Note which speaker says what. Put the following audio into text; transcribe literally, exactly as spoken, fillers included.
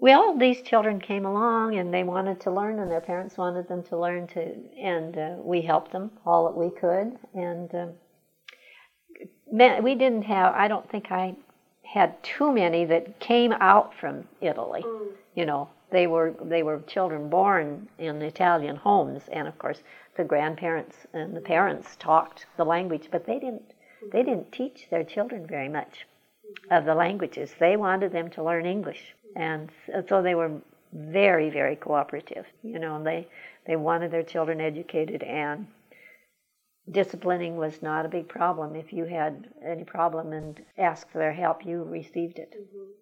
Speaker 1: Well, these children came along and they wanted to learn, and their parents wanted them to learn to, and uh, we helped them all that we could. And uh, we didn't have, I don't think I had too many that came out from Italy. Mm. You know, they were they were children born in Italian homes, and of course the grandparents and the parents talked the language, but they didn't they didn't teach their children very much of the languages. They wanted them to learn English, and so they were very, very cooperative. You know, and they they wanted their children educated, and disciplining was not a big problem. If you had any problem and asked for their help, you received it. Mm-hmm.